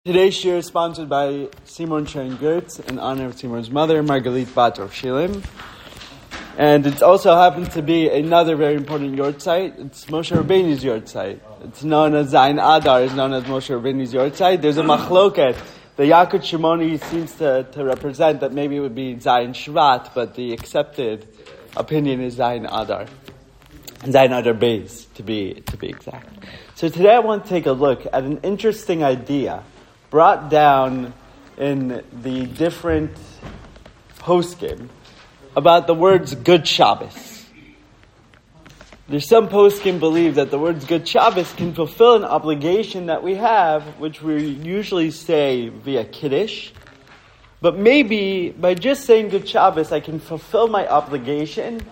Today's shir is sponsored by Simon Sharon Gertz in honor of Simon's mother, Margalit Bat of Shilim. And it also happens to be another very important yortzeit. It's Moshe Rabbeinu's yortzeit. It's known as Zayin Adar, is known as Moshe Rabbeinu's yortzeit. There's a machloket. The Yaqut Shimoni seems to represent that maybe it would be Zayin Shvat, but the accepted opinion is Zayin Adar. Zayin Adar Beis, to be exact. So today I want to take a look at an interesting idea brought down in the different poskim about the words Good Shabbos. There's some poskim believe that the words Good Shabbos can fulfill an obligation that we have, which we usually say via Kiddush. But maybe by just saying Good Shabbos, I can fulfill my obligation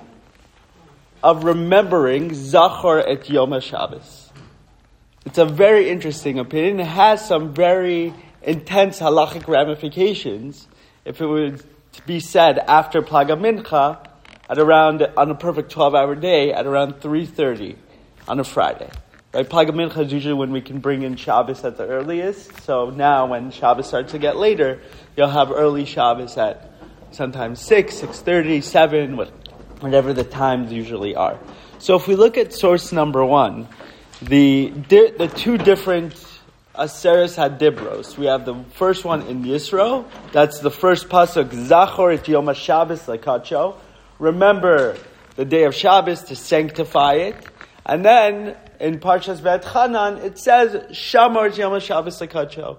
of remembering Zachor et Yom HaShabbos. It's a very interesting opinion. It has some very intense halachic ramifications if it were to be said after Plaga Mincha on a perfect 12-hour day at around 3:30 on a Friday. Right? Plaga Mincha is usually when we can bring in Shabbos at the earliest. So now when Shabbos starts to get later, you'll have early Shabbos at sometimes 6, 6:30, 7, whatever the times usually are. So if we look at source number 1, the two different Aseres HaDibros. We have the first one in Yisro. That's the first pasuk, Zachor et Yom HaShabbos Lekacho. Remember the day of Shabbos to sanctify it. And then in Parshas V'etchanan it says, Shamor et Yom HaShabbos Lekacho.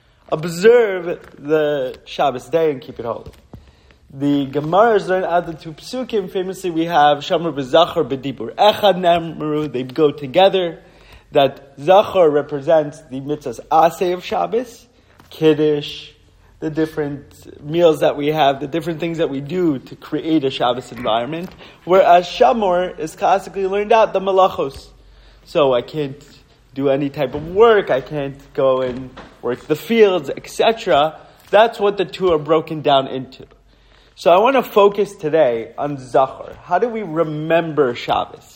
Observe the Shabbos day and keep it holy. The Gemaras learn out the two psukim. Famously, we have Shamar b'Zachor b'Dibur Echad Nemru. They go together. That Zachor represents the mitzvahs aseh of Shabbos, Kiddush, the different meals that we have, the different things that we do to create a Shabbos environment. Whereas Shamor is classically learned out the malachos. So I can't do any type of work. I can't go and work the fields, etc. That's what the two are broken down into. So I want to focus today on Zachor. How do we remember Shabbos?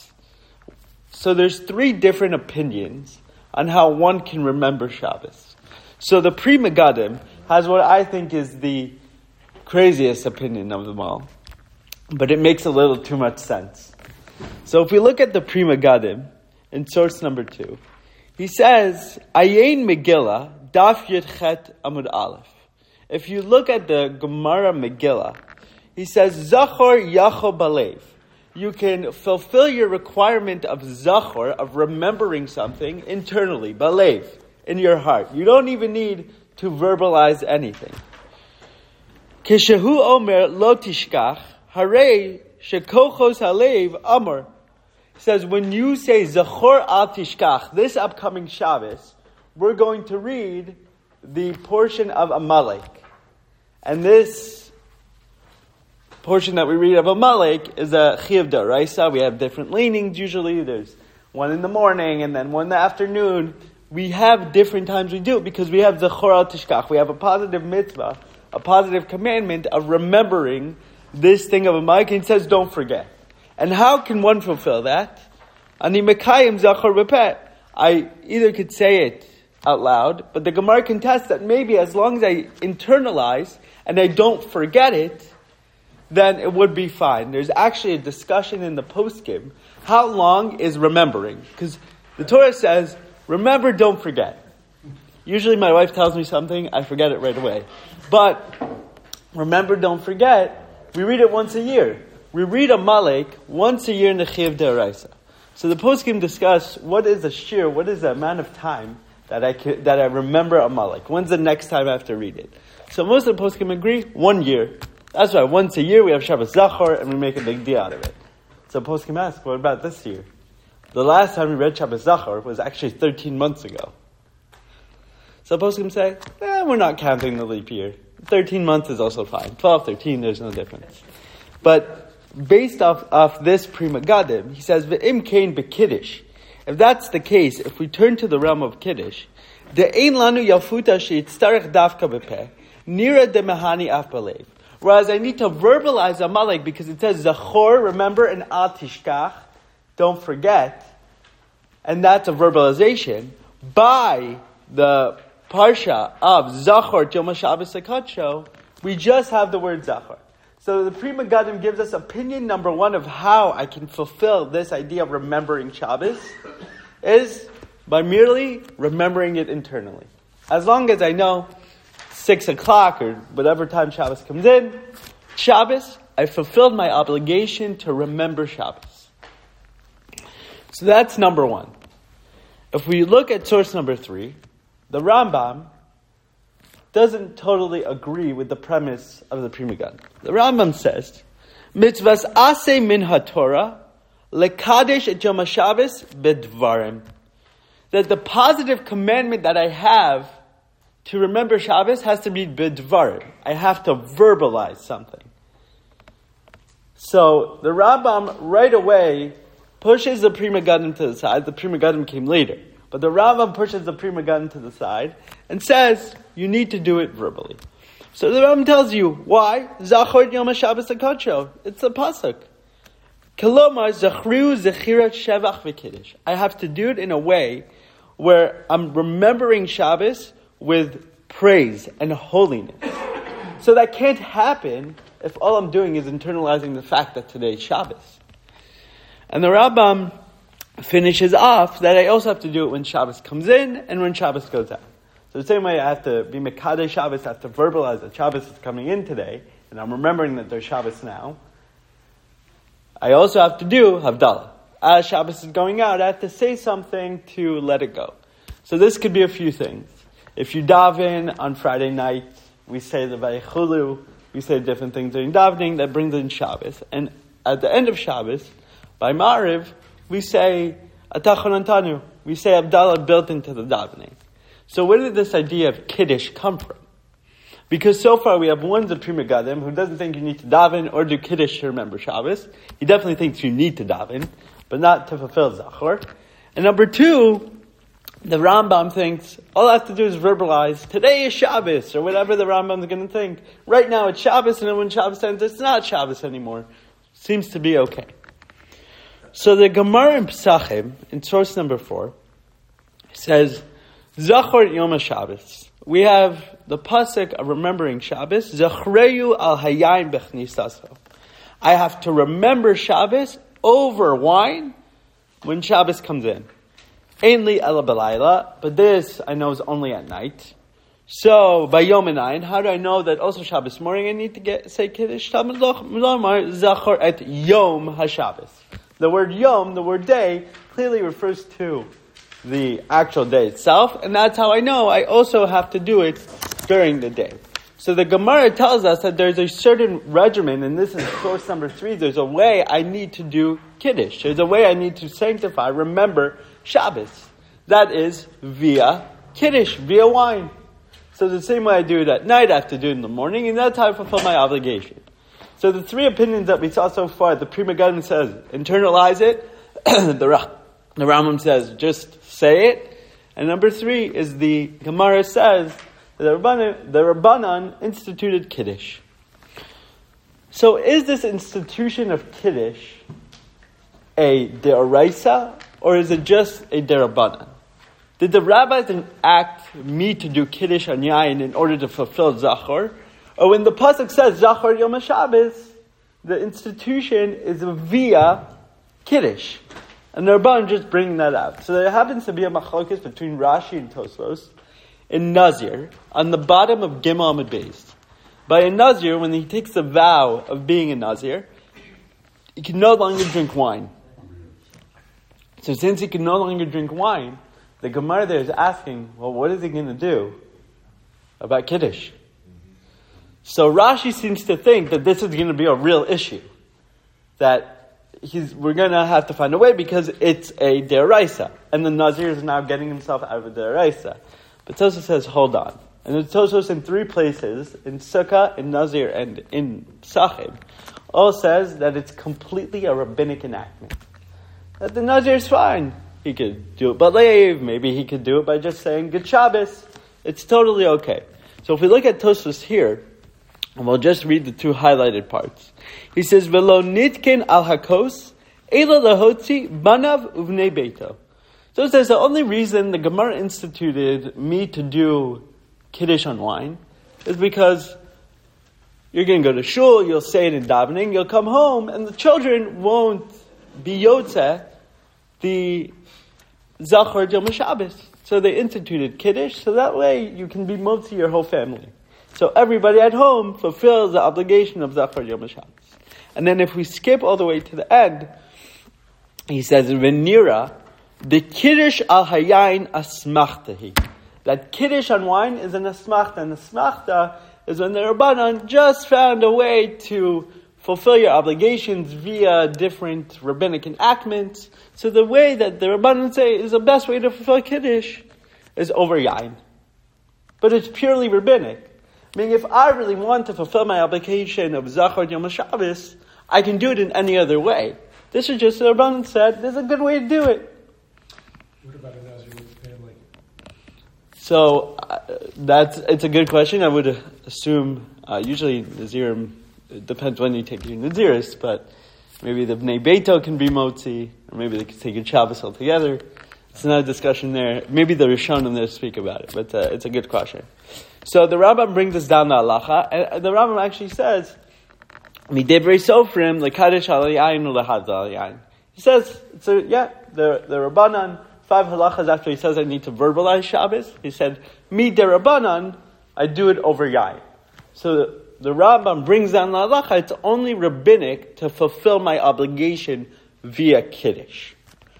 So there's 3 different opinions on how one can remember Shabbos. So the Pri Megadim has what I think is the craziest opinion of them all. But it makes a little too much sense. So if we look at the Pri Megadim in source number 2, he says, Ayin Megillah, Daf Yud Chet Amud Aleph. If you look at the Gemara Megillah, he says, Zachor Yacho Balev. You can fulfill your requirement of Zachor, of remembering something, internally, Balev, in your heart. You don't even need to verbalize anything. Kishehu Omer Lo Tishkach, Harei Shekochos Halev Amor. Says, when you say Zachor Al Tishkach, this upcoming Shabbos, we're going to read the portion of Amalek. And this portion that we read of Amalek is a Chiyuv D'Oraisa. We have different leanings usually. There's one in the morning and then one in the afternoon. We have different times we do it because we have Zachor Al Tishkach. We have a positive mitzvah, a positive commandment of remembering this thing of Amalek. And it says, don't forget. And how can one fulfill that? Ani Mekayim Zachor B'peh. I either could say it out loud, but the Gemara contests that maybe as long as I internalize and I don't forget it, then it would be fine. There's actually a discussion in the poskim. How long is remembering? Because the Torah says, remember, don't forget. Usually my wife tells me something, I forget it right away. But remember, don't forget, we read it once a year. We read Amalek once a year in the Chiyuv D'Oraisa. So the poskim discuss what is a shir, what is the amount of time that I remember Amalek. When's the next time I have to read it? So most of the poskim agree, 1 year. That's why once a year we have Shabbos Zachor and we make a big deal out of it. So poskim ask, what about this year? The last time we read Shabbos Zachor was actually 13 months ago. So poskim say, we're not counting the leap year. 13 months is also fine. 12, 13, there's no difference. But based off this Pri Megadim, he says, V'im kain b'kiddush. If that's the case, if we turn to the realm of Kiddush, De'ein lanu yafuta she'itztarech davka b'peh, nira demehani af balev. Whereas I need to verbalize Amalek because it says Zachor, remember, and Al Tishkach, don't forget. And that's a verbalization by the parsha of Zachor Yom HaShabbos HaKadsho, we just have the word Zachor. So the Pri Megadim gives us opinion number one of how I can fulfill this idea of remembering Shabbos is by merely remembering it internally. As long as I know 6 o'clock or whatever time Shabbos comes in, Shabbos, I fulfilled my obligation to remember Shabbos. So that's number one. If we look at source number 3, the Rambam doesn't totally agree with the premise of the Pri Megadim. The Rambam says, Mitzvahs aseh min haTorah lekadesh et Yom HaShabbos bedvarim. That the positive commandment that I have to remember Shabbos has to be bedvarim. I have to verbalize something. So the Rambam right away pushes the Pri Megadim to the side. The Pri Megadim came later. But the Rambam pushes the Pri Megadim to the side and says, you need to do it verbally. So the Rambam tells you, why? Zachor Yom HaShabbos HaKadsho. It's a pasuk. Kelomar zachru zechirat shevach v'kiddush. I have to do it in a way where I'm remembering Shabbos with praise and holiness. So that can't happen if all I'm doing is internalizing the fact that today is Shabbos. And the Rambam finishes off that I also have to do it when Shabbos comes in and when Shabbos goes out. So the same way I have to be Mekadeh Shabbos, I have to verbalize that Shabbos is coming in today, and I'm remembering that there's Shabbos now. I also have to do Havdalah. As Shabbos is going out, I have to say something to let it go. So this could be a few things. If you daven on Friday night, we say the Vayichulu, we say different things during davening that brings in Shabbos. And at the end of Shabbos, by Ma'ariv, we say Atachon Antanu. We say Havdalah built into the davening. So where did this idea of Kiddush come from? Because so far we have one Pri Megadim who doesn't think you need to daven or do Kiddush to remember Shabbos. He definitely thinks you need to daven, but not to fulfill Zachor. And number 2, the Rambam thinks all I have to do is verbalize, today is Shabbos, or whatever the Rambam is going to think. Right now it's Shabbos, and then when Shabbos ends, it's not Shabbos anymore. Seems to be okay. So the Gemara in Pesachim, in source number 4, says, Zachor Yom HaShabbos. We have the pasuk of remembering Shabbos. Zachreyu al hayayin bechnisaso. I have to remember Shabbos over wine when Shabbos comes in. Ainli ela belayla, but this I know is only at night. So by Yom Einayin, how do I know that also Shabbos morning I need to say Kiddush? Zachor et Yom HaShabbos. The word Yom, the word day, clearly refers to the actual day itself, and that's how I know I also have to do it during the day. So the Gemara tells us that there's a certain regimen, and this is source number 3, there's a way I need to do Kiddush. There's a way I need to sanctify, remember Shabbos. That is via Kiddush, via wine. So the same way I do it at night, I have to do it in the morning, and that's how I fulfill my obligation. So the 3 opinions that we saw so far, the Pri Megadim says, internalize it, the Rambam says, just say it. And number 3 is the Gemara says, the Rabbanan instituted Kiddush. So is this institution of Kiddush a Deoraisa, or is it just a Derabbanan? Did the rabbis enact me to do Kiddush on Yain in order to fulfill Zachor? Or when the pasuk says Zachor Yom HaShabbos, the institution is via Kiddush. And the Rabban just bringing that out. So there happens to be a machlokes between Rashi and Tosfos in Nazir, on the bottom of Gimel Amud Beis. By a Nazir, when he takes the vow of being a Nazir, he can no longer drink wine. So since he can no longer drink wine, the Gemara there is asking, well, what is he going to do about Kiddush? So Rashi seems to think that this is going to be a real issue. That we're going to have to find a way because it's a deraisa. And the Nazir is now getting himself out of a deraisa. But Tosfos says, hold on. And it's Tosfos in 3 places, in Sukkah, in Nazir, and in Pesachim, all says that it's completely a rabbinic enactment. That the Nazir is fine. He could do it by leiv. Maybe he could do it by just saying Good Shabbos. It's totally okay. So if we look at Tosfos here, and we'll just read the 2 highlighted parts. He says, "Velo nitkin al hakos, ela lahotzi banav uvnei beito." So it says the only reason the Gemara instituted me to do Kiddush on wine is because you're going to go to shul, you'll say it in davening, you'll come home, and the children won't be yotzeh the Zachor Yom HaShabbos. So they instituted Kiddush, so that way you can be motzi your whole family. So everybody at home fulfills the obligation of Zachor Yom HaShabbos. And then if we skip all the way to the end, he says, Venira, the Kiddush al Hayayin asmachtahi. That Kiddush on wine is an asmachta, and asmachta is when the Rabbanan just found a way to fulfill your obligations via different rabbinic enactments. So the way that the Rabbanan say is the best way to fulfill Kiddush is over yain. But it's purely rabbinic. Meaning if I really want to fulfill my obligation of Zachor Yom HaShabbos, I can do it in any other way. This is just the Rabbanan said, there's a good way to do it. What about a Nazirite family? So it's a good question. I would assume usually Nazirim, it depends when you take your Naziris, but maybe the Bnei Beito can be motzi, or maybe they can take your Shabbos altogether. It's another discussion there. Maybe the Rishonim there speak about it, but it's a good question. So the Rambam brings us down to halacha, and the Rambam actually says, "Midevrei Sofrim lekadosh al yayin ulehad al yayin." He says, the Rabbanan 5 halachas after he says I need to verbalize Shabbos, he said, "Mi de Rabbanan, I do it over yayin." So the Rambam brings down the halacha. It's only rabbinic to fulfill my obligation via Kiddush.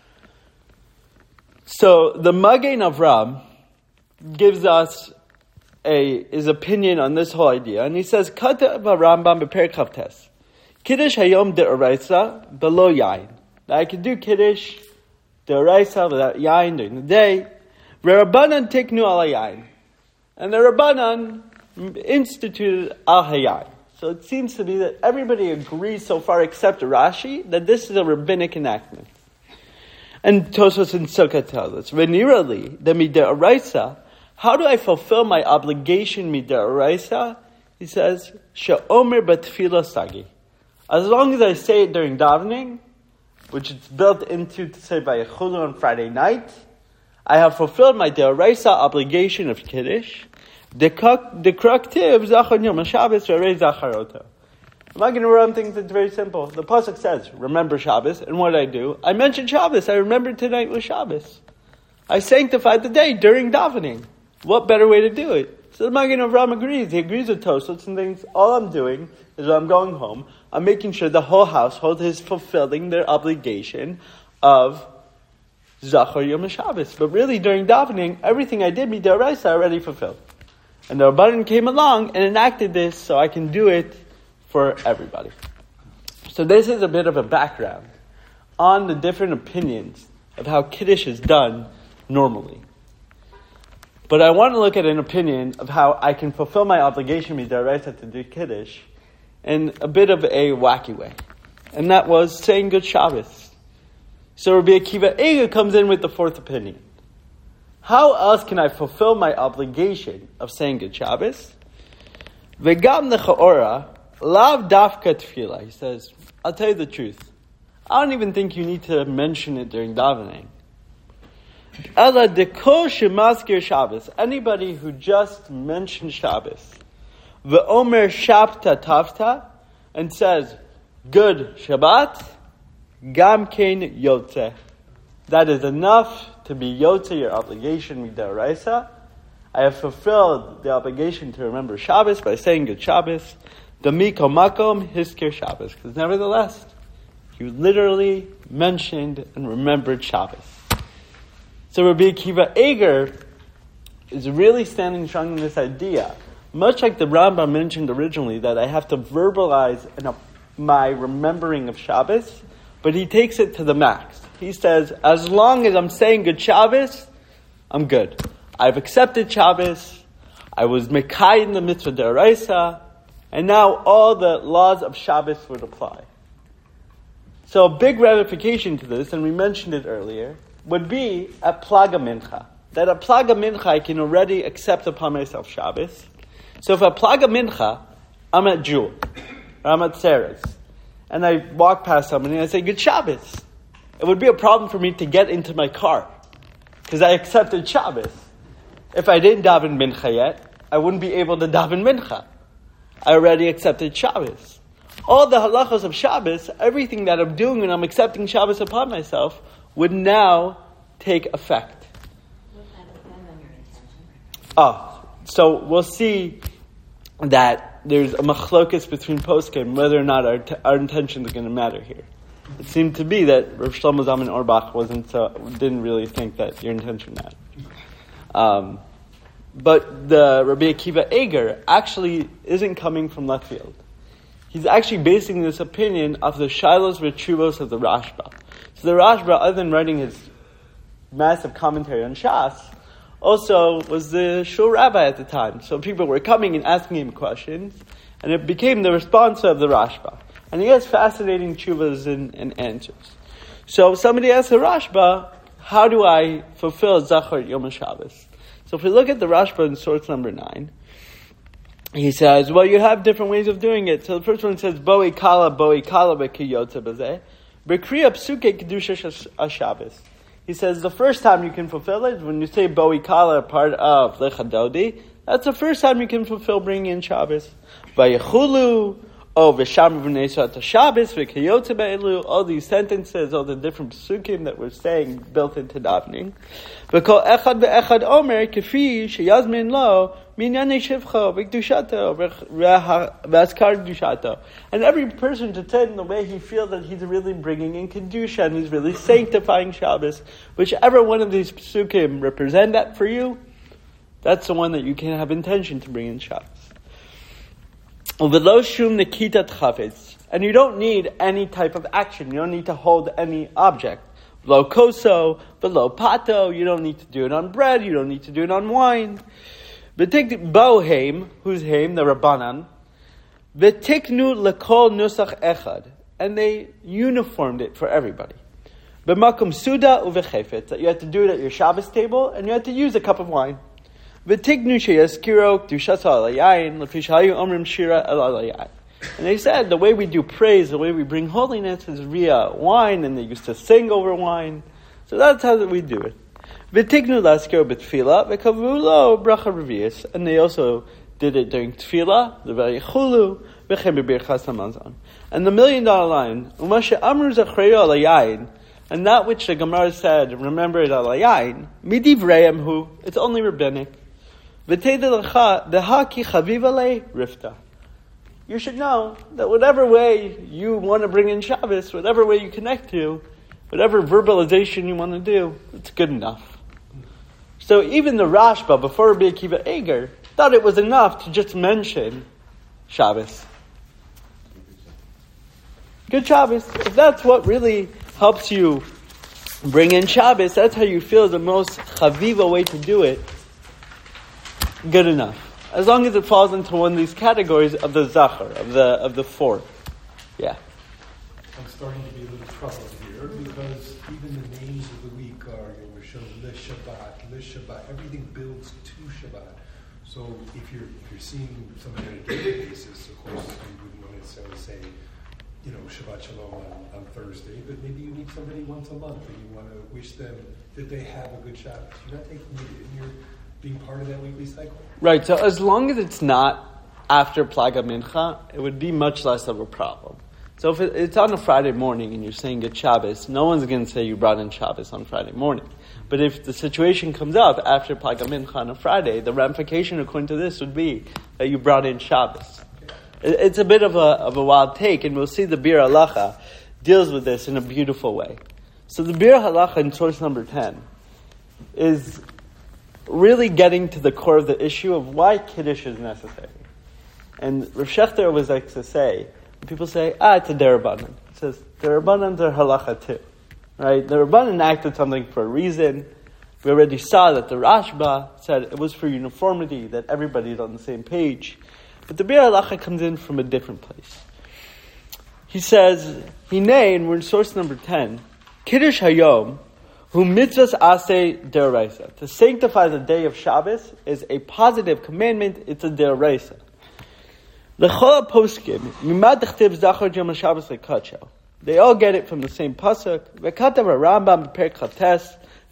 So the Magen Avram gives us his opinion on this whole idea, and he says, "Katav Rambam bePerek Chavtes, Kiddush hayom de'oraisa below yain." Now I can do Kiddush de'oraisa without yain during the day. Rabbanan tiknu al yain, and the Rabbanan instituted al hayayin. So it seems to be that everybody agrees so far, except Rashi, that this is a rabbinic enactment. And Tosfos in Sukkah tells us, "Venirali the mid'oraisa." How do I fulfill my obligation mid'oraisa? He says, "She'omer b'tefillah sagi." As long as I say it during davening, which it's built into to say by Yechulu on Friday night, I have fulfilled my d'oraisa obligation of Kiddush. Dekraktiv Zachor Yom HaShabbos v'arei Zacharoto. I'm not going to run things. It's very simple. The pasuk says, "Remember Shabbos," and what I do, I mentioned Shabbos. I remembered tonight was Shabbos. I sanctified the day during davening. What better way to do it? So the Magen Avram agrees. He agrees with Tosfos and thinks all I'm doing is when I'm going home, I'm making sure the whole household is fulfilling their obligation of Zachor Yom HaShabbos. But really, during davening, everything I did mid'oraisa I already fulfilled. And the Rabbanan came along and enacted this so I can do it for everybody. So this is a bit of a background on the different opinions of how Kiddush is done normally. But I want to look at an opinion of how I can fulfill my obligation mid'oraisa to do Kiddush in a bit of a wacky way. And that was saying Good Shabbos. So Rabbi Akiva Eiger comes in with the 4th opinion. How else can I fulfill my obligation of saying Good Shabbos? V'gam necha'ora lav dafka tefillah. He says, I'll tell you the truth. I don't even think you need to mention it during davening. Ela dekol shemaskir Shabbos. Anybody who just mentions Shabbos, ve'omer shabta tavta, and says Good Shabbat, gam kein yotze. That is enough to be yotze your obligation mid'oraisa. I have fulfilled the obligation to remember Shabbos by saying Good Shabbos. Damiko makom hiskir Shabbos. Because nevertheless, you literally mentioned and remembered Shabbos. So Rabbi Akiva Eiger is really standing strong in this idea. Much like the Rambam mentioned originally, that I have to verbalize my remembering of Shabbos, but he takes it to the max. He says, as long as I'm saying Good Shabbos, I'm good. I've accepted Shabbos, I was Mekai in the mitzvah d'oraisa, and now all the laws of Shabbos would apply. So a big ramification to this, and we mentioned it earlier, would be a plaga mincha. That a plaga mincha I can already accept upon myself Shabbos. So if a plaga mincha, I'm at Jewel, or I'm at Sarah's, and I walk past somebody and I say Good Shabbos, it would be a problem for me to get into my car because I accepted Shabbos. If I didn't daven mincha yet, I wouldn't be able to daven mincha. I already accepted Shabbos. All the halachos of Shabbos, everything that I'm doing when I'm accepting Shabbos upon myself, would now take effect. Would that depend on your intention? So we'll see that there's a machlokas between poskim whether or not our intention is going to matter here. It seemed to be that Rav Shlomo Zalman Auerbach didn't really think that your intention mattered. But the Rabbi Akiva Eger actually isn't coming from left field. He's actually basing this opinion off the Shilos Retshuvos of the Rashba. So the Rashba, other than writing his massive commentary on Shas, also was the shul rabbi at the time. So people were coming and asking him questions, and it became the response of the Rashba. And he has fascinating tshuvas and answers. So somebody asked the Rashba, how do I fulfill Zachar Yom HaShabbos? So if we look at the Rashba in source number 9, he says, well, you have different ways of doing it. So the first one says, Boi kala bekiyotze bazeh, bekriya psuke kedusha HaShabbos. He says the first time you can fulfill it, when you say Boi kala, part of Lecha Dodi, that's the first time you can fulfill bringing in Shabbos. Vayechulu, v'sham v'nei shat Shabbos, v'kiyotze be'elu, all these sentences, all the different psukim that we're saying built into davening. V'kol echad ve'echad omer, kefi sheyazmin lo, minyane shivcha, v'kedushato, v'askar kedushato. And every person to tell in the way he feels that he's really bringing in kedusha, and he's really sanctifying Shabbos, whichever one of these psukim represent that for you, that's the one that you can have intention to bring in Shabbos. And you don't need any type of action. You don't need to hold any object. Lo koso, velo pato. You don't need to do it on bread. You don't need to do it on wine. V'tik boheim, who's heim, the Rabbanan. V'tiknu lekol nusach echad. And they uniformed it for everybody. B'makom suda uvechefet. That you had to do it at your Shabbos table, and you had to use a cup of wine. And they said the way we do praise, the way we bring holiness is via wine, and they used to sing over wine. So that's how we do it. And they also did it during tefillah, the vayechulu, and the $1 million line, and that which the Gemara said, remember it al yayin, midivrayim hu, it's only rabbinic. You should know that whatever way you want to bring in Shabbos, whatever way you connect to, whatever verbalization you want to do, it's good enough. So even the Rashba, before Rabbi Akiva Eger, thought it was enough to just mention Shabbos. Good Shabbos. If that's what really helps you bring in Shabbos, that's how you feel the most chaviva way to do it, good enough. As long as it falls into one of these categories of the Zachar, of the 4. Yeah. I'm starting to be a little troubled here because even the names of the week are Yom Rishon, Shabbat, everything builds to Shabbat. So if you're seeing somebody on a daily basis, of course you wouldn't want to necessarily say, Shabbat Shalom on Thursday, but maybe you meet somebody once a month and you want to wish them that they have a good Shabbos. You're not taking it in, you're being part of that weekly cycle. Right, so as long as it's not after Plaga Mincha, it would be much less of a problem. So if it's on a Friday morning and you're saying Good Shabbos, no one's going to say you brought in Shabbos on Friday morning. But if the situation comes up after Plaga Mincha on a Friday, the ramification according to this would be that you brought in Shabbos. It's a bit of a wild take, and we'll see the Bir Halacha deals with this in a beautiful way. So the Bir Halacha in source number 10 is really getting to the core of the issue of why Kiddush is necessary. And Rav Shechter always likes to say, when people say, it's a Derabanan. It says, Derabanans are halacha too. Right? The Rabbanan acted something for a reason. We already saw that the Rashba said it was for uniformity, that everybody's on the same page. But the Bir Halacha comes in from a different place. He says, Hinei, and we're in source number 10, Kiddush Hayom, who mitzvahs aseh deraisa. To sanctify the day of Shabbos is a positive commandment. It's a deraisa. L'chol poskim mimad dechtiv zachar yom Shabbos lekacho. They all get it from the same pasuk. V'katav Rambam b'perek chates.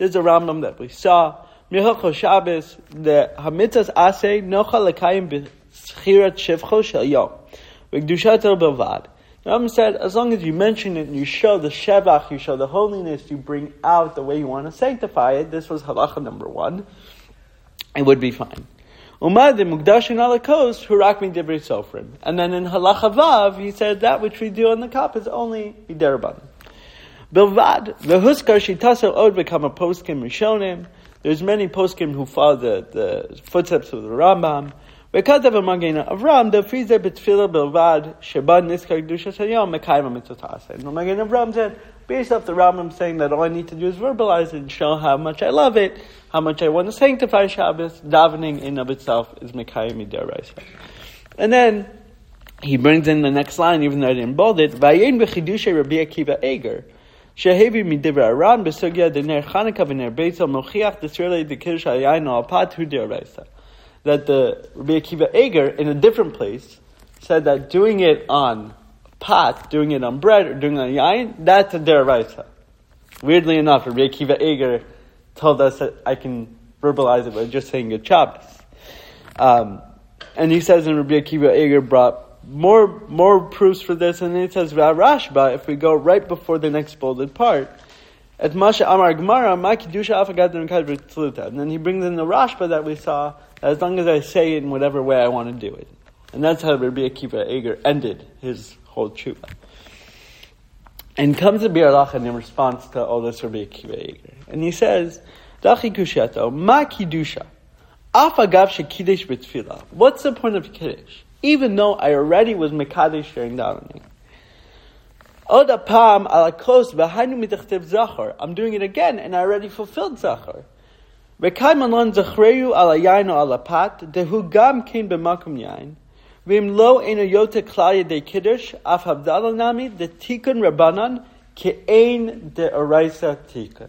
This is a Rambam that we saw. Mihachos Shabbos, the Hamitzas Aseh, Nocha Lekayim B'Schirat Shevcho Shel Yom. V'Kedushato Belvad. The Rambam said, as long as you mention it and you show the Shevach, you show the holiness, you bring out the way you want to sanctify it, this was halacha number 1, it would be fine. Umad Mukdashin ala kos hurak min divrei sofrim. And then in halacha vav, he said that which we do on the cup is only iderban. Bilvad vehuskar shitaso od become a poskim rishonim. There's many poskim who follow the footsteps of the Rambam. V'katav Magen Avram the frize betfila bilvad sheban niskar kedusha shayom mekayim mitzvot. And Magen Avram said, based off the Rambam saying that all I need to do is verbalize it and show how much I love it, how much I want to sanctify Shabbos, davening in of itself is mekayim midaraisa. And then he brings in the next line, even though I didn't bold it. Vayin b'chidushay Rabbi Akiva Eger. Shehevi midivra Aran b'sugya dener Chanukah v'ner Beitzel mochiach d'srelei d'kiddush hayayin al pat hu d'oraisa. That the Rabbi Akiva Eger, in a different place, said that doing it on pot, doing it on bread, or doing it on yayin, that's a d'oraisa. Weirdly enough, Rabbi Akiva Eger told us that I can verbalize it by just saying good Shabbos. And he says in Rabbi Akiva Eger brought more proofs for this, and then it says Rashba, if we go right before the next bolded part, at Masha Amar Gemara, Ma Kiddusha Afagad V'Tzuta. And then he brings in the Rashba that we saw, as long as I say it in whatever way I want to do it. And that's how Rabbi Akiva Eger ended his whole tshuva. And comes the Bir Lachan in response to all this Rabbi Akiva Eger. And he says, Dachi Kushato, Ma Kiddusha, Afagav Shekidish B'Tfilah. What's the point of Kiddush? Even though I already was Mekadesh during davening. Oda Pam ala kos v'hainu mitachtev zachar. I'm doing it again, and I already fulfilled zachar. V'kai manon zachreyu ala yain o ala pat, dehu gam kein b'makum yain. V'im lo eno yote klal yedei kiddush, af havdalah nami, de tikun rabbanan, ke'ein de oraisa tikun.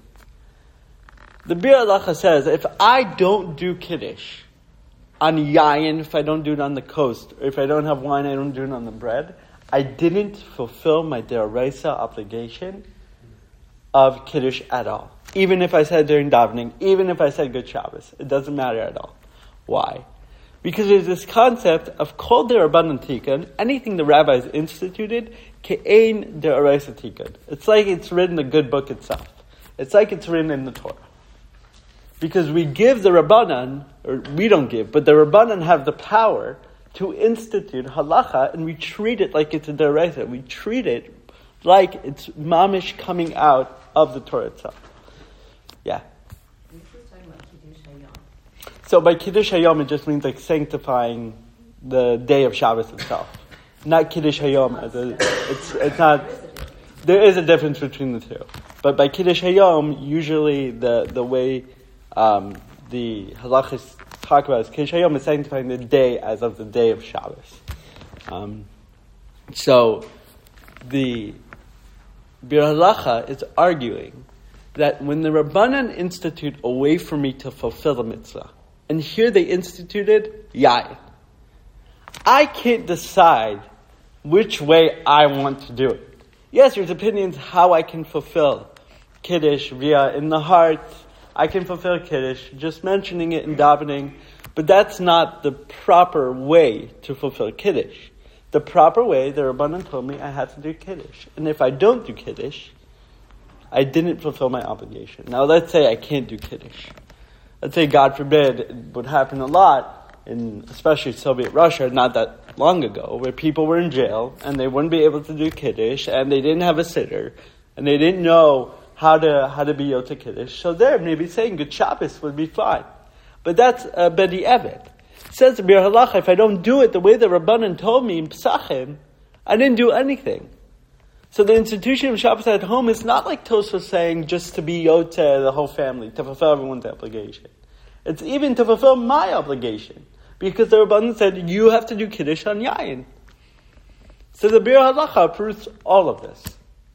The Bir Halacha says, if I don't do kiddush on yayin, if I don't do it on the coast, or if I don't have wine, I don't do it on the bread, I didn't fulfill my deraisa obligation of kiddush at all. Even if I said during davening, even if I said good Shabbos, it doesn't matter at all. Why? Because there's this concept of kol derabanan tikkun, anything the rabbis instituted, ke'ein deraisa tikkun. It's like it's written in the good book itself. It's like it's written in the Torah. Because we give the Rabbanan, or we don't give, but the Rabbanan have the power to institute halacha, and we treat it like it's a deraisa. We treat it like it's mamish coming out of the Torah itself. Yeah. This is talking about Kiddush Hayom. So by Kiddush Hayom, it just means like sanctifying the day of Shabbos itself. Not Kiddush Hayom. It's not. There is a difference between the two. But by Kiddush Hayom, usually the way the halachas talk about is Kiddush Hayom is sanctifying the day as of the day of Shabbos. So the Bir Halacha is arguing that when the Rabbanan institute a way for me to fulfill the mitzvah, and here they instituted yayin, I can't decide which way I want to do it. Yes, there's opinions how I can fulfill Kiddush via in the heart. I can fulfill Kiddush, just mentioning it in davening, but that's not the proper way to fulfill Kiddush. The proper way, the Rabbanan told me I have to do Kiddush. And if I don't do Kiddush, I didn't fulfill my obligation. Now let's say I can't do Kiddush. Let's say, God forbid, it would happen a lot, in especially Soviet Russia, not that long ago, where people were in jail, and they wouldn't be able to do Kiddush, and they didn't have a sitter, and they didn't know how to be Yotze Kiddush. So there, maybe saying good Shabbos would be fine. But that's Bedi Evet. It says in Bir Halacha, if I don't do it the way the Rabbanan told me in Pesachim, I didn't do anything. So the institution of Shabbos at home is not like Tosfos saying just to be Yotze the whole family, to fulfill everyone's obligation. It's even to fulfill my obligation. Because the Rabbanan said, you have to do Kiddush on Yayin. So the Bir Halacha approves all of this.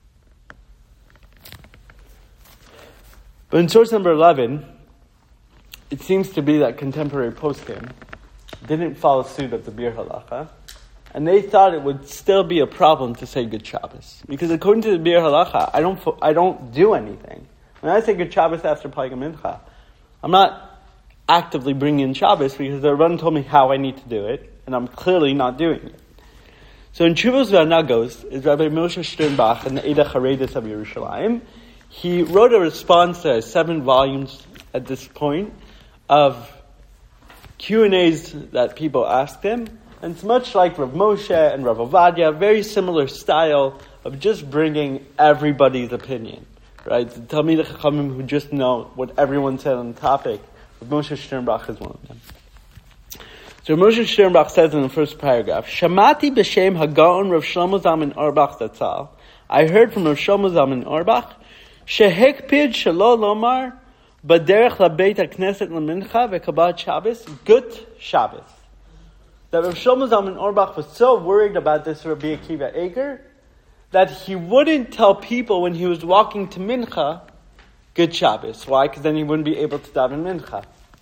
But in source number 11, it seems to be that contemporary poskim didn't follow suit of the Bir Halacha, and they thought it would still be a problem to say Good Shabbos. Because according to the Bir Halacha, I don't do anything. When I say Good Shabbos after Plag Mincha, I'm not actively bringing in Shabbos because the Rabban told me how I need to do it, and I'm clearly not doing it. So in Tshuvos V'Anagos is Rabbi Moshe Sternbach in the Eda Charedis of Yerushalayim. He wrote a response to 7 volumes at this point of Q&As that people asked him. And it's much like Rav Moshe and Rav Ovadia, very similar style of just bringing everybody's opinion. Right? The Talmidei Chachamim who just know what everyone said on the topic. Rav Moshe Sternbach is one of them. So Moshe Sternbach says in the first paragraph, Shamati b'shem hagaon Rav Shlomo Zalman Auerbach Zatzal. I heard from Rav Shlomo Zalman Auerbach, shehekpid shelo lomar b'derech labeit hakneset lemincha v'kabbat Shabbos gut Shabbos. That Rav Shlomo Zalman Auerbach was so worried about this Rabbi Akiva Eger that he wouldn't tell people when he was walking to mincha good Shabbos. Why? Because then he wouldn't be able to daven mincha.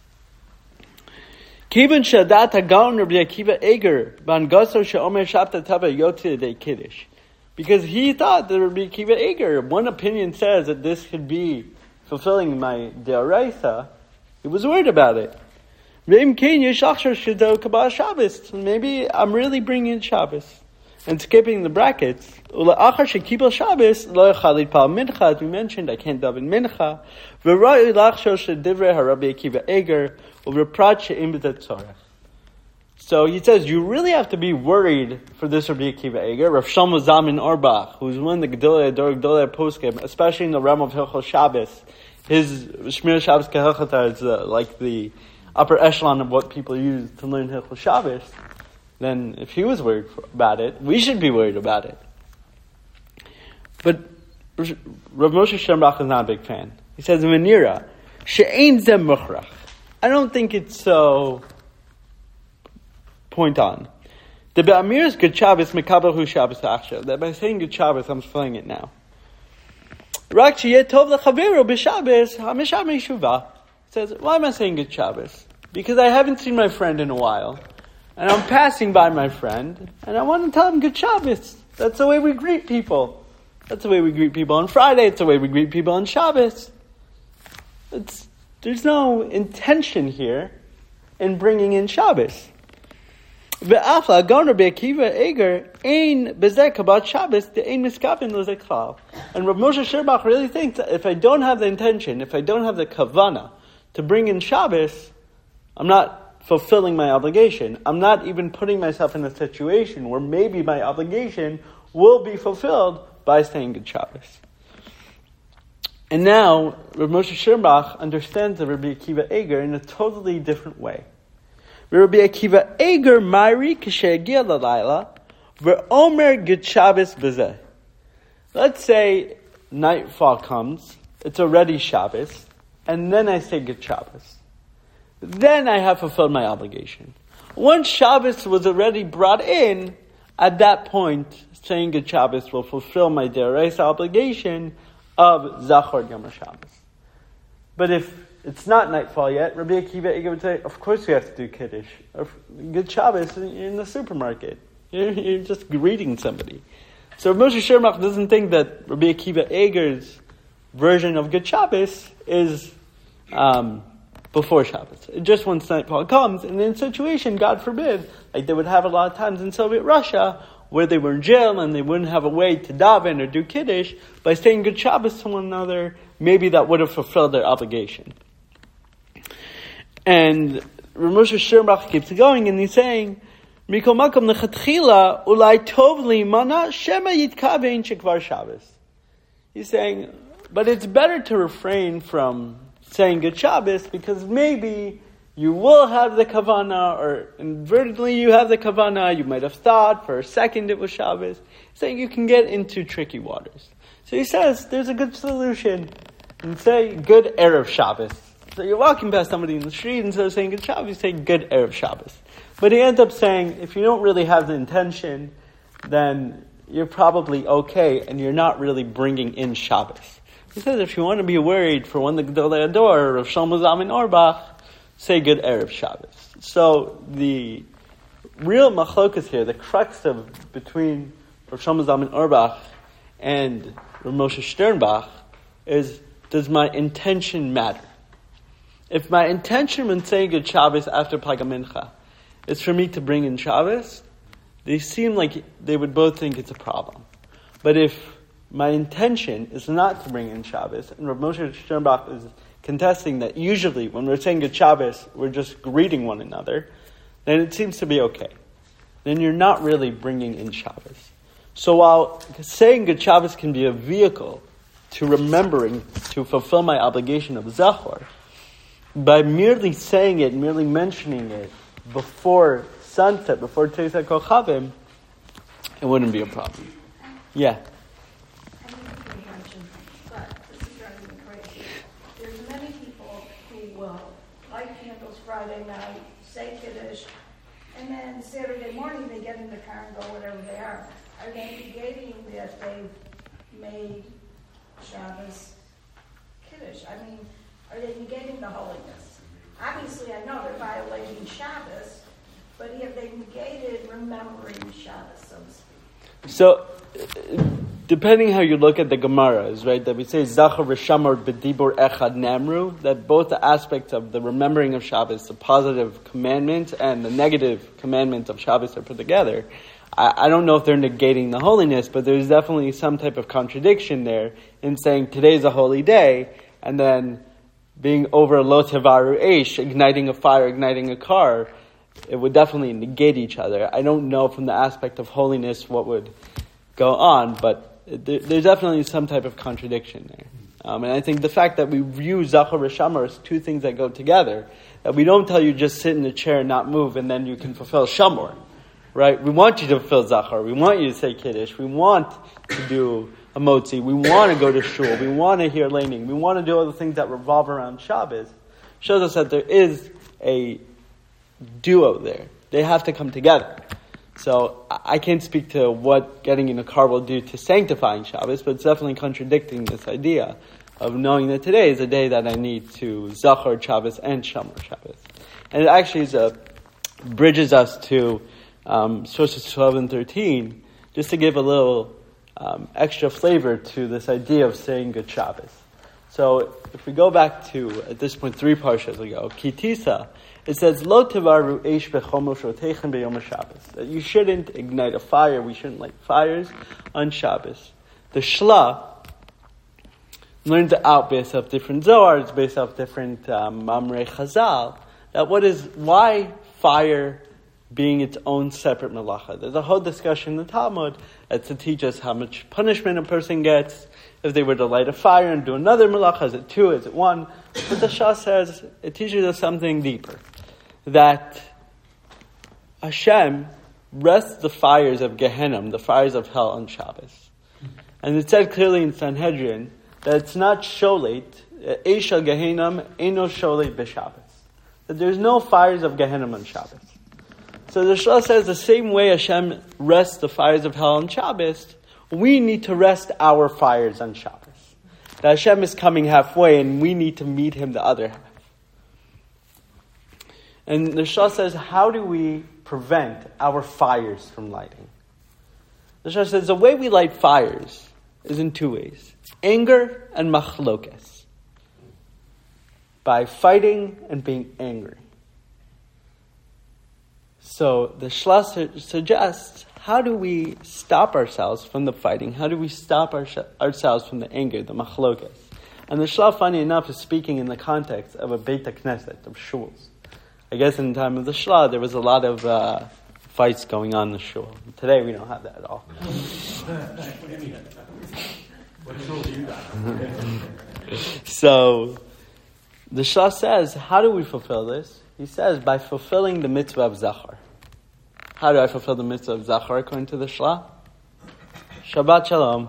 Kiban shadat hagaon Rabbi Akiva Eger ban gaso sheomer shabta tava yotzi de kiddush, because he thought that Rabbi Akiva Eger, one opinion says that this could be fulfilling my deoraisa. He was worried about it. Maybe I'm really bringing in Shabbos and skipping the brackets. As we mentioned, I can't daven mincha. So he says, you really have to be worried for this Rabbi Akiva Eger, Rav Shlomo Zalman Auerbach, who's one of the Gedolei Poskim, especially in the realm of Hilchos Shabbos. His Shmir Shabbos Kehilchata is like the upper echelon of what people use to learn Hilchos Shabbos. Then if he was worried about it, we should be worried about it. But Rav Moshe Sternbach is not a big fan. He says, Menira, she'ein zeh mukhrach. I don't think it's so point on. The Be'amir's Good Shabbos mekabel hu Shabbos achshav. That by saying Good Shabbos, I'm fulfilling it now. Rak sheyeh tov lechaveru b'Shabbos ha'misham yeshuvah. Says, why am I saying Good Shabbos? Because I haven't seen my friend in a while, and I'm passing by my friend, and I want to tell him Good Shabbos. That's the way we greet people. That's the way we greet people on Friday. It's the way we greet people on Shabbos. There's no intention here in bringing in Shabbos. And Rav Moshe Sternbach really thinks that if I don't have the intention, if I don't have the kavana to bring in Shabbos, I'm not fulfilling my obligation. I'm not even putting myself in a situation where maybe my obligation will be fulfilled by saying Good Shabbos. And now, Rav Moshe Sternbach understands the Rabbi Akiva Eger in a totally different way. Rabbi Akiva Eger Mari Kishegia Lalayla Ve'omer Good Shabbos B'zeh. Let's say nightfall comes, it's already Shabbos, and then I say Good Shabbos. Then I have fulfilled my obligation. Once Shabbos was already brought in, at that point, saying Good Shabbos will fulfill my Dereisa obligation of Zachor Yom HaShabbos. But if it's not nightfall yet, Rabbi Akiva Eger would say, of course we have to do Kiddush. Good Shabbos in the supermarket. You're just greeting somebody. So Moshe Sternbach doesn't think that Rabbi Akiva Eger's version of Good Shabbos is before Shabbos. Just once nightfall comes, and in a situation, God forbid, like they would have a lot of times in Soviet Russia, where they were in jail and they wouldn't have a way to daven or do Kiddush, by saying Good Shabbos to one another, maybe that would have fulfilled their obligation. And Rav Moshe Sternbach keeps going, and he's saying, Mikol makom lechatchila ulai tov li'mana shema yitkavein shekvar Shabbos. He's saying, but it's better to refrain from saying Good Shabbos because maybe you will have the kavana, or inadvertently you have the kavana. You might have thought for a second it was Shabbos. He's saying you can get into tricky waters. So he says there's a good solution, and say Good Erev Shabbos. So you're walking past somebody in the street, instead of saying Good Shabbos, you say Good Erev Shabbos. But he ends up saying, if you don't really have the intention, then you're probably okay, and you're not really bringing in Shabbos. He says, if you want to be worried for one of the Gedolei Ador, Rav Shlomo Zalman Auerbach, say Good Erev Shabbos. So the real machlokas here, the crux between Rav Shlomo Zalman Auerbach and Rav Moshe Sternbach is does my intention matter? If my intention when saying Good Shabbos after Plag HaMincha is for me to bring in Shabbos, they seem like they would both think it's a problem. But if my intention is not to bring in Shabbos, and Rav Moshe Sternbach is contesting that usually when we're saying Good Shabbos, we're just greeting one another, then it seems to be okay. Then you're not really bringing in Shabbos. So while saying Good Shabbos can be a vehicle to remembering, to fulfill my obligation of Zachor, by merely saying it, merely mentioning it before sunset, before Teisat Kochavim, it wouldn't be a problem. Yeah. But this is driving me crazy. There's many people who will light candles Friday night, say Kiddush, and then Saturday morning they get in the car and go whatever they are. Are they negating that they've made Shabbos Kiddush? I mean, are they negating the holiness? Obviously, I know they're violating Shabbos, but have they negated remembering Shabbos, so to speak? So, depending how you look at the Gemaras, right, that we say Zachor v'Shamor b'dibur echad namru, that both the aspects of the remembering of Shabbos, the positive commandment, and the negative commandment of Shabbos are put together. I don't know if they're negating the holiness, but there's definitely some type of contradiction there in saying today's a holy day, and then being over lo tevaru eish, igniting a fire, igniting a car, it would definitely negate each other. I don't know from the aspect of holiness what would go on, but there's definitely some type of contradiction there. And I think the fact that we view Zachor v'Shamor as two things that go together, that we don't tell you just sit in the chair and not move and then you can fulfill Shamor. Right? We want you to fulfill Zachor. We want you to say Kiddush. We want to do a motzi. We want to go to shul. We want to hear laning. We want to do all the things that revolve around Shabbos. Shows us that there is a duo there. They have to come together. So I can't speak to what getting in a car will do to sanctifying Shabbos, but it's definitely contradicting this idea of knowing that today is a day that I need to Zachor Shabbos and Shamor Shabbos. And it actually bridges us to sources 12 and 13, just to give a little extra flavor to this idea of saying Good Shabbos. So if we go back to, at this point, 3 parshas ago, Kitisa, it says, Lo tevaru eish bechomo shotechem beyom Shabbos. That you shouldn't ignite a fire, we shouldn't light fires on Shabbos. The Shla learned out based off different Zohars, based off different Mamrei Chazal, that why fire being its own separate melacha. There's a whole discussion in the Talmud to teach us how much punishment a person gets if they were to light a fire and do another melacha. Is it 2? Is it 1? But the Shah says it teaches us something deeper. That Hashem rests the fires of Gehenna, the fires of hell, on Shabbos. And it said clearly in Sanhedrin that it's not sholet, Eish al Gehenna, Eino sholet b'Shabbos. That there's no fires of Gehenna on Shabbos. So the Shlah says the same way Hashem rests the fires of hell on Shabbos, we need to rest our fires on Shabbos. That Hashem is coming halfway and we need to meet Him the other half. And the Shlah says, how do we prevent our fires from lighting? The Shlah says the way we light fires is in 2 ways. Anger and machlokes. By fighting and being angry. So the Shlah suggests, how do we stop ourselves from the fighting? How do we stop ourselves from the anger, the machlokes? And the Shlah, funny enough, is speaking in the context of a Beit HaKnesset, of shuls. I guess in the time of the Shlah, there was a lot of fights going on in the shul. Today, we don't have that at all. What do you mean? What shul do you got? So, the Shlah says, how do we fulfill this? He says, by fulfilling the mitzvah of Zachor. How do I fulfill the mitzvah of Zachor according to the Shlah? Shabbat Shalom.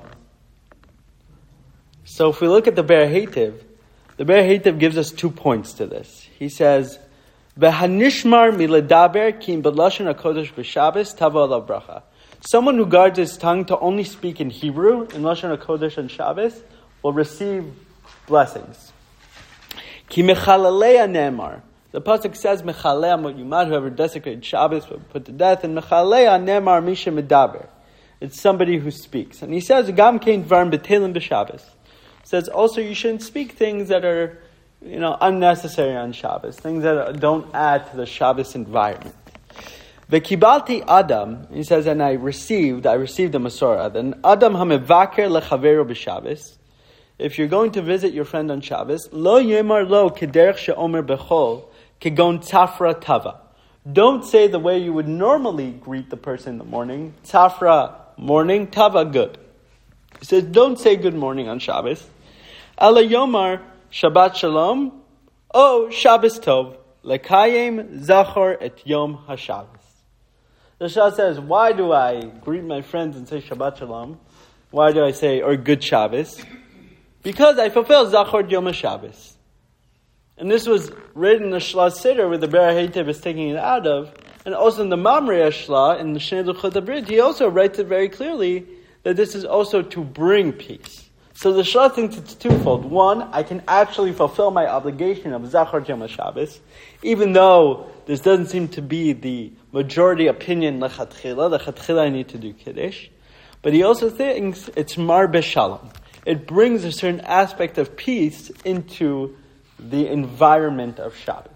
So if we look at the Be'er Heitiv, the Be'er Heitiv gives us 2 points to this. He says, V'hanishmar miledaber ki im b'lashon hakodesh b'Shabbos tavo alav bracha. Someone who guards his tongue to only speak in Hebrew, in Lashon HaKodesh and Shabbos, will receive blessings. Ki mechalalei ne'emar. The pasuk says, "Mechalei amot yumad." Whoever desecrated Shabbos will be put to death. And mechalei ne'emar misha medaber. It's somebody who speaks. And he says, "Gam kein dvarim betelim b'Shabbos." says also you shouldn't speak things that are, unnecessary on Shabbos, things that don't add to the Shabbos environment. V'kibalti Adam, he says, and I received a Masorah, an Adam hamevaker lechaveru b'Shabbos. If you're going to visit your friend on Shabbos, lo yemar lo kederech she'omer bechol kegon tafra tava. Don't say the way you would normally greet the person in the morning. Tafra, morning, tava, good. He says, don't say good morning on Shabbos. Ala yomar Shabbat shalom, o Shabbos tov, lekayim zachor et yom haShabbos. The Shah says, why do I greet my friends and say Shabbat shalom? Why do I say, or good Shabbos? Because I fulfill zachor yom haShabbos. And this was written in the Shla Siddur, where the Ber HaHeitev is taking it out of, and also in the Mamre Shla, in the Shnei Luchot HaBrit, he also writes it very clearly that this is also to bring peace. So the Shla thinks it's twofold. One, I can actually fulfill my obligation of Zachor Yom HaShabbos, even though this doesn't seem to be the majority opinion lechatchila. Lechatchila I need to do Kiddush. But he also thinks it's Mar B'Shalom. It brings a certain aspect of peace into the environment of Shabbos.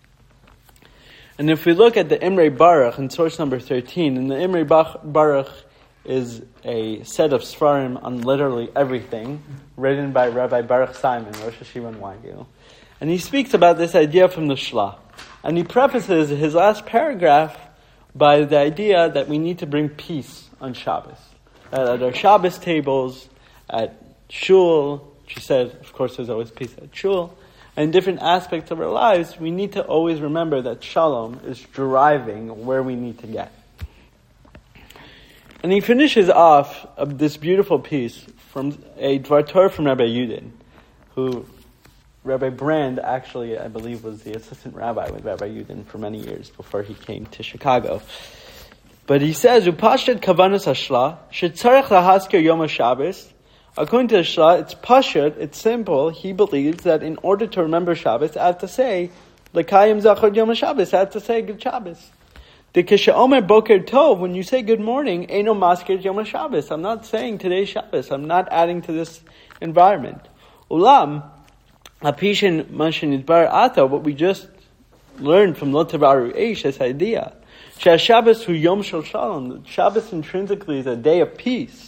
And if we look at the Imrei Baruch in source number 13, and the Imrei Baruch is a set of Sfarim on literally everything, written by Rabbi Baruch Simon, Rosh Hashiva and Weigel. And he speaks about this idea from the Shla. And he prefaces his last paragraph by the idea that we need to bring peace on Shabbos. At our Shabbos tables, at Shul, she said, of course there's always peace at Shul, and in different aspects of our lives, we need to always remember that Shalom is driving where we need to get. And he finishes off this beautiful piece from a Dvar Torah from Rabbi Yudin, who Rabbi Brand actually, I believe, was the assistant rabbi with Rabbi Yudin for many years before he came to Chicago. But he says, "Upashtet kavanas hashla shetzarech lahaskir Yom HaShabbos." According to the Shla, it's pashut, it's simple. He believes that in order to remember Shabbos, I have to say L'kayim Zachor Yom HaShabbos. I have to say Good Shabbos. The Kisha Boker Tov, when you say good morning, Eino Maskir Yom HaShabbos. I'm not saying today's Shabbos. I'm not adding to this environment. Ulam, Apishin Mashin Idbar Ato, what we just learned from Lotavaru Eish, this idea. Shabbos hu Yom Shel Shalom. Shabbos intrinsically is a day of peace.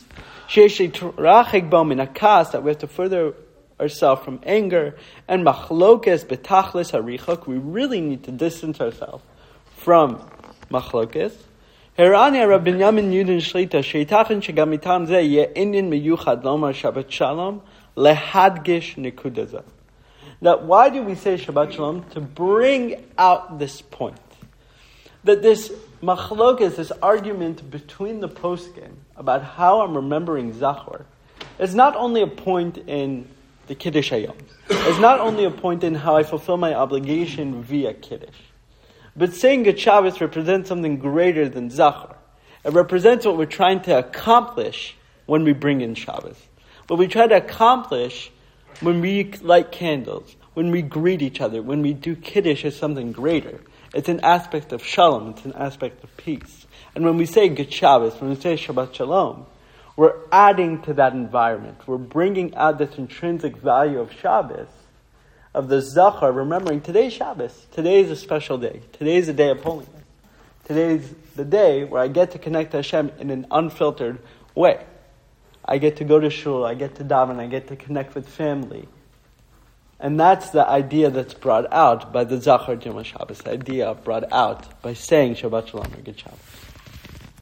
That we have to further ourselves from anger, and machlokes betachlis harichok. We really need to distance ourselves from machlokes. Herani Rabbi Binyamin Yudin Shlita sheitachen shegamitam ze ye inyan miyuchad lomar Shabbat Shalom lehadgish nekudaza. That why do we say Shabbat Shalom? To bring out this point. That this machlokes, this argument between the poskim about how I'm remembering Zachor, is not only a point in the Kiddush Hayom. It's not only a point in how I fulfill my obligation via Kiddush. But saying Good Shabbos represents something greater than Zachor. It represents what we're trying to accomplish when we bring in Shabbos. What we try to accomplish when we light candles, when we greet each other, when we do Kiddush is something greater. It's an aspect of Shalom. It's an aspect of peace. And when we say Good Shabbos, when we say Shabbat Shalom, we're adding to that environment. We're bringing out this intrinsic value of Shabbos, of the Zachor, remembering today's Shabbos. Today is a special day. Today is a day of holiness. Today is the day where I get to connect to Hashem in an unfiltered way. I get to go to Shul, I get to daven, I get to connect with family. And that's the idea that's brought out by the Zachor Yom HaShabbos, the idea brought out by saying Shabbat Shalom or Good Shabbos.